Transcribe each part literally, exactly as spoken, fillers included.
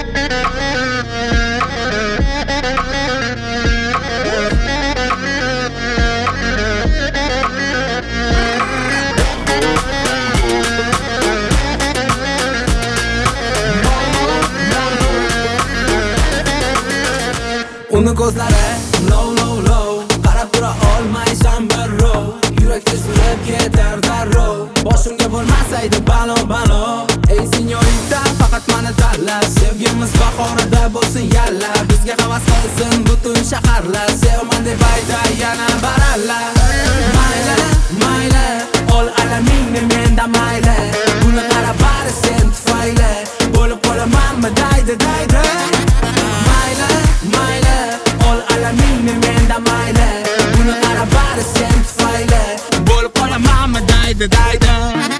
Uni ko'zlari low low low, qarab tura olmaysan birrov, yurakda surib ketar darrov, boshimga bo'lmasaydi balo balo. Ey senyorita, faqat meni tanla, sevgimiz bahorida bo'lsin yalla, bizga havas qilsin butun shaharlar, sevaman deb ayta yana baralla. Mayli mayli, ol alamingni menda mayli, buni qarab bari sen tufayli, bo'lib qolamanmi daydi daydi. Mayli mayli, ol alamingni menda mayli, buni qarab bari sen tufayli, bo'lib qolamanmi daydi daydi.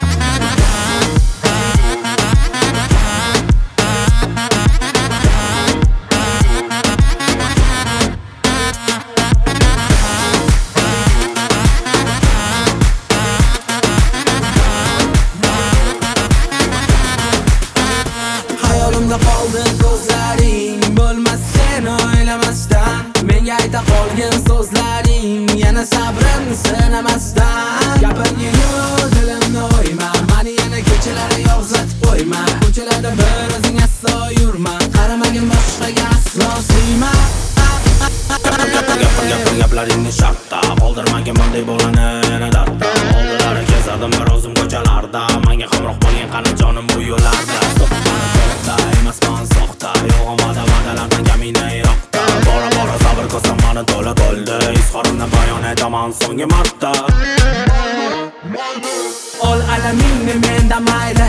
Hayolimda qoldi ko'zlaring, bo'lmas sen o'ylamasdan, menga ayta qolgan so'zlaring, yana sabrimni sinamasdan. Gapirgan-yu dilimni o'yma, meni yana ko'chalarga yog'zatib qo'yma, ko'chalarda bir o'zing aslo yurma, qaramagin boshqaga aslo siyma. Gapir gapir gaplaringni shartta, qoldirmagin bunday bolani yana dardda. Oldilari kezardim bir o'zim ko'chalarda, menga hamroh bo'lgan qani jonim bu yo'llarda. Emasman soxta, yo'g'imada va'dalardan kamina yiroqda, bora bora sabr ko'rsam mani to'la bo'ldi, izhorimni bayon etaman so'nggi marta. Ol alamingni menda mayli,